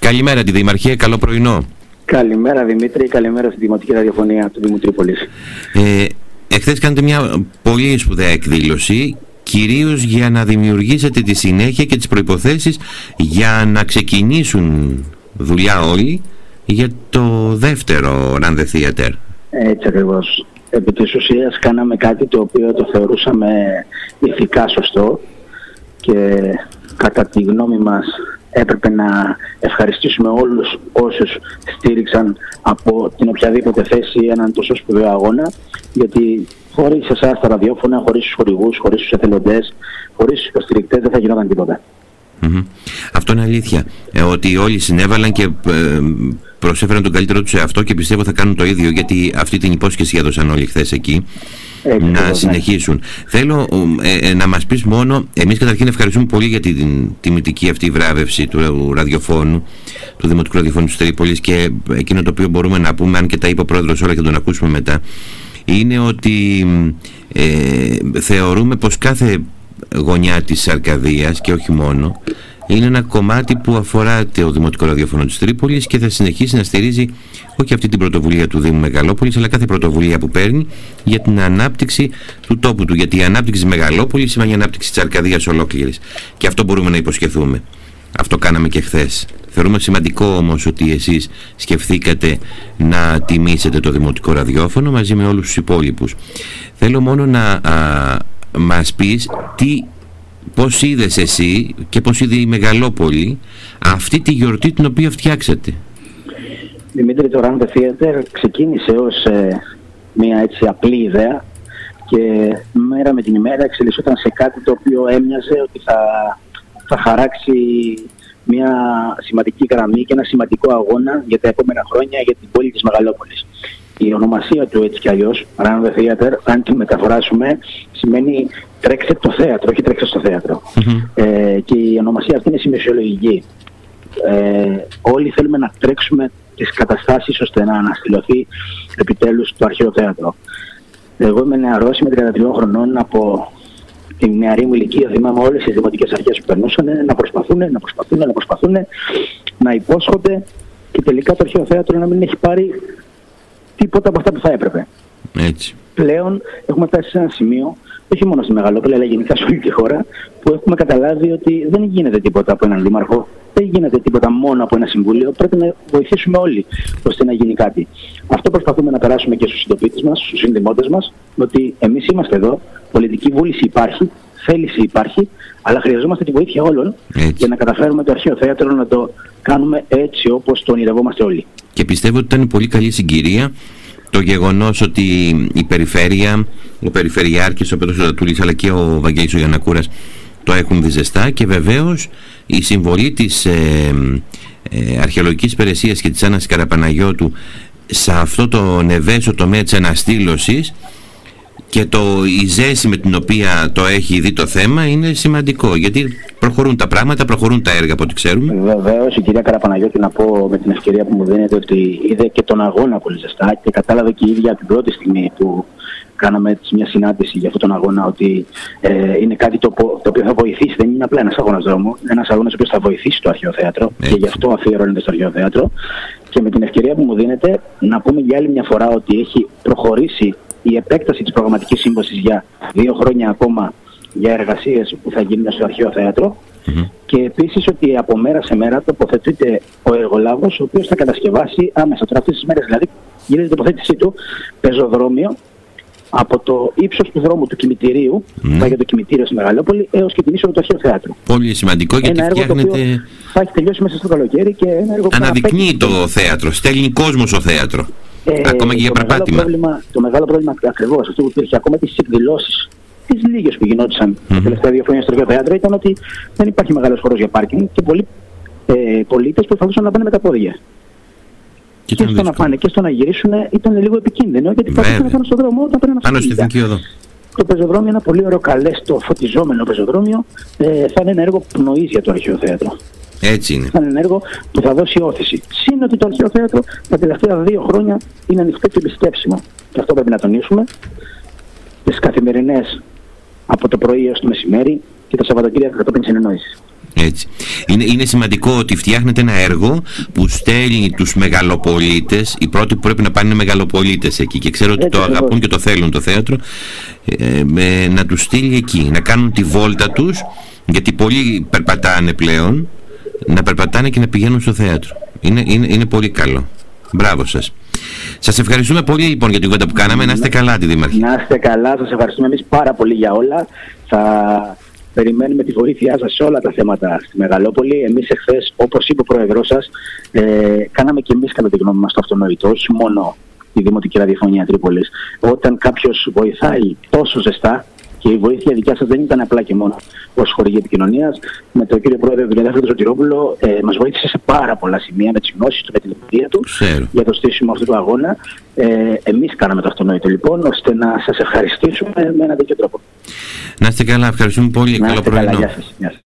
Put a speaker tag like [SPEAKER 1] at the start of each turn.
[SPEAKER 1] Καλημέρα τη Δημαρχία, καλό πρωινό.
[SPEAKER 2] Καλημέρα Δημήτρη, καλημέρα στη Δημοτική Ραδιοφωνία του Δήμου Τρίπολης.
[SPEAKER 1] Εχθές κάνετε μια πολύ σπουδαία εκδήλωση, κυρίως για να δημιουργήσετε τη συνέχεια και τις προϋποθέσεις για να ξεκινήσουν δουλειά όλοι για το δεύτερο Run the Theater.
[SPEAKER 2] Έτσι ακριβώς. Επί της ουσίας κάναμε κάτι το οποίο το θεωρούσαμε ηθικά σωστό και κατά τη γνώμη μας έπρεπε να ευχαριστήσουμε όλους όσους στήριξαν από την οποιαδήποτε θέση έναν τόσο σπουδαίο αγώνα, γιατί χωρίς εσάς τα ραδιόφωνα, χωρίς τους χορηγούς, χωρίς τους εθελοντές, χωρίς τους υποστηρικτές δεν θα γινόταν τίποτα.
[SPEAKER 1] Αυτό είναι αλήθεια, ότι όλοι συνέβαλαν και προσέφεραν τον καλύτερό τους σε αυτό και πιστεύω θα κάνουν το ίδιο, γιατί αυτή την υπόσχεση έδωσαν όλοι χθες εκεί. Να συνεχίσουν. Θέλω να μας πεις μόνο, εμείς καταρχήν ευχαριστούμε πολύ για την τιμητική αυτή βράβευση του ραδιοφώνου, του Δημοτικού Ραδιοφώνου της Τρίπολης, και εκείνο το οποίο μπορούμε να πούμε, αν και τα είπε ο πρόεδρος όλα και τον ακούσουμε μετά, είναι ότι θεωρούμε πως κάθε γωνιά της Αρκαδίας και όχι μόνο είναι ένα κομμάτι που αφορά το Δημοτικό Ραδιόφωνο της Τρίπολης και θα συνεχίσει να στηρίζει όχι αυτή την πρωτοβουλία του Δήμου Μεγαλόπολης, αλλά κάθε πρωτοβουλία που παίρνει για την ανάπτυξη του τόπου του. Γιατί η ανάπτυξη της Μεγαλόπολης σημαίνει η ανάπτυξη της Αρκαδίας ολόκληρης. Και αυτό μπορούμε να υποσχεθούμε. Αυτό κάναμε και χθες. Θεωρούμε σημαντικό όμως ότι εσείς σκεφτήκατε να τιμήσετε το Δημοτικό Ραδιόφωνο μαζί με όλους τους υπόλοιπους. Θέλω μόνο να μας πεις πώς είδες εσύ και πώς είδε η Μεγαλόπολη αυτή τη γιορτή την οποία φτιάξατε.
[SPEAKER 2] Δημήτρη, το Run the Theater ξεκίνησε ως μια έτσι απλή ιδέα και μέρα με την ημέρα εξελισσόταν σε κάτι το οποίο έμοιαζε ότι θα χαράξει μια σημαντική γραμμή και ένα σημαντικό αγώνα για τα επόμενα χρόνια για την πόλη της Μεγαλόπολης. Η ονομασία του έτσι κι αλλιώς, Run the Theater, αν τη μεταφράσουμε, σημαίνει τρέξτε το θέατρο, όχι τρέξτε στο θέατρο. Και η ονομασία αυτή είναι σημεσιολογική. Όλοι θέλουμε να τρέξουμε τις καταστάσεις ώστε να αναστηλωθεί επιτέλους το αρχαίο θέατρο. Εγώ είμαι νεαρός, είμαι 33 χρονών. Από την νεαρή μου ηλικία θυμάμαι όλες τις δημοτικές αρχές που περνούσαν να προσπαθούν, να υπόσχονται και τελικά το αρχαίο θέατρο να μην έχει πάρει τίποτα από αυτά που θα έπρεπε.
[SPEAKER 1] Έτσι.
[SPEAKER 2] Πλέον έχουμε φτάσει σε ένα σημείο, όχι μόνο στη Μεγαλόπολη, αλλά γενικά σε όλη τη χώρα, που έχουμε καταλάβει ότι δεν γίνεται τίποτα από έναν δήμαρχο, δεν γίνεται τίποτα μόνο από ένα συμβούλιο. Πρέπει να βοηθήσουμε όλοι ώστε να γίνει κάτι. Αυτό προσπαθούμε να περάσουμε και στους συντοπίτες μας, στους συνδημότες μας, ότι εμείς είμαστε εδώ, πολιτική βούληση υπάρχει, θέληση υπάρχει, αλλά χρειαζόμαστε τη βοήθεια όλων για να καταφέρουμε το αρχαίο θέατρο να το κάνουμε έτσι όπως το ονειρευόμαστε όλοι. Και
[SPEAKER 1] πιστεύω ότι ήταν πολύ καλή συγκυρία το γεγονός ότι η περιφέρεια, ο Περιφερειάρχης, ο Πέτρος Τατούλης, αλλά και ο Βαγγέλης ο Γιαννακούρας το έχουν δει ζεστά, και βεβαίως η συμβολή της Αρχαιολογικής Υπηρεσίας και της Άννας Καραπαναγιώτου σε αυτό το ευαίσθητο τομέα της αναστήλωσης και η ζέση με την οποία το έχει δει το θέμα είναι σημαντικό, γιατί προχωρούν τα πράγματα, προχωρούν τα έργα από ό,τι ξέρουμε.
[SPEAKER 2] Βεβαίως, η κυρία Καραπαναγιώτη, να πω με την ευκαιρία που μου δίνεται, ότι είδε και τον αγώνα πολύ ζεστά και κατάλαβε και η ίδια από την πρώτη στιγμή που κάναμε μια συνάντηση για αυτόν τον αγώνα ότι είναι κάτι το οποίο θα βοηθήσει. Δεν είναι απλά ένας αγώνας δρόμου, είναι ένας αγώνας ο οποίος θα βοηθήσει το αρχαίο θέατρο και γι' αυτό αφιερώνεται στο αρχαίο θέατρο. Και με την ευκαιρία που μου δίνεται, να πούμε για άλλη μια φορά ότι έχει προχωρήσει η επέκταση της προγραμματικής σύμβασης για 2 χρόνια ακόμα για εργασίες που θα γίνουν στο αρχαίο θέατρο. Και επίσης ότι από μέρα σε μέρα τοποθετείται ο εργολάβος, ο οποίος θα κατασκευάσει άμεσα τώρα αυτές τις μέρες. Δηλαδή γίνεται η τοποθέτησή του πεζοδρόμιο από το ύψος του δρόμου του κημητηρίου, πάει για το κημητήριο στη Μεγαλόπολη, έως και την είσοδο του αρχαίου θέατρου.
[SPEAKER 1] Πολύ σημαντικό, γιατί φτιάχνεται.
[SPEAKER 2] Θα έχει τελειώσει μέσα στο καλοκαίρι και ένα έργο που
[SPEAKER 1] αναδεικνύει το θέατρο, στέλνει κόσμο στο θέατρο. Ακόμα και για περπάτημα.
[SPEAKER 2] Το μεγάλο πρόβλημα ακριβώς αυτό που υπήρχε ακόμα τις εκδηλώσεις, τις λίγες που γινόντουσαν τα τελευταία 2 χρόνια στο αρχαίο θέατρο, ήταν ότι δεν υπάρχει μεγάλος χώρος για πάρκινγκ και πολλοί πολίτες προσπαθούσαν να πάνε με τα πόδια. Και στο να πάνε και στο να γυρίσουν ήταν λίγο επικίνδυνο, γιατί πατήσαν να πάνε στον δρόμο όταν πρέπει να φύγουν. Το πεζοδρόμιο, ένα πολύ ωραίο, καλέστο, φωτιζόμενο πεζοδρόμιο, θα είναι ένα έργο πνοής για το αρχαίο θέατρο.
[SPEAKER 1] Έτσι είναι.
[SPEAKER 2] Θα είναι ένα έργο που θα δώσει όθηση. Συν ότι το αρχαίο θέατρο τα τελευταία 2 χρόνια είναι ανοιχτό και επισκέψιμο. Και αυτό πρέπει να τονίσουμε. Τις καθημερινές από το πρωί έως το μεσημέρι και τα Σαββατοκύριακα κατόπιν συνεννόησης.
[SPEAKER 1] Έτσι. Είναι σημαντικό ότι φτιάχνεται ένα έργο που στέλνει τους μεγαλοπολίτες, οι πρώτοι που πρέπει να πάνε είναι μεγαλοπολίτες εκεί και ξέρω ότι το αγαπούν και το θέλουν το θέατρο, να τους στείλει εκεί, να κάνουν τη βόλτα τους, γιατί πολλοί περπατάνε πλέον, να περπατάνε και να πηγαίνουν στο θέατρο. Είναι πολύ καλό. Μπράβο σας. Σας ευχαριστούμε πολύ λοιπόν για την κουβέντα που κάναμε. Να είστε καλά, τη Δήμαρχε.
[SPEAKER 2] Να είστε καλά, σας ευχαριστούμε εμείς πάρα πολύ για όλα. Θα περιμένουμε τη βοήθειά σας σε όλα τα θέματα στη Μεγαλόπολη. Εμείς εχθές, όπως είπε ο Πρόεδρός σας, κάναμε και εμείς κατά τη γνώμη μας το αυτονόητο, όχι μόνο η Δημοτική Ραδιοφωνία Τρίπολης. Όταν κάποιος βοηθάει τόσο ζεστά, και η βοήθεια δικιά σας δεν ήταν απλά και μόνο ως χορηγή επικοινωνίας, με τον κύριο Πρόεδρο τον Ελεύθερο Σωτηρόπουλο, μας βοήθησε σε πάρα πολλά σημεία με τις γνώσεις του, με την εμπειρία του για το στήσιμο αυτού του αγώνα. Εμείς κάναμε το αυτονόητο λοιπόν, ώστε να σας ευχαριστήσουμε με έναν τέτοιο τρόπο.
[SPEAKER 1] Να είστε καλά, ευχαριστούμε πολύ. Καλό πρωινό.
[SPEAKER 2] Γεια σας.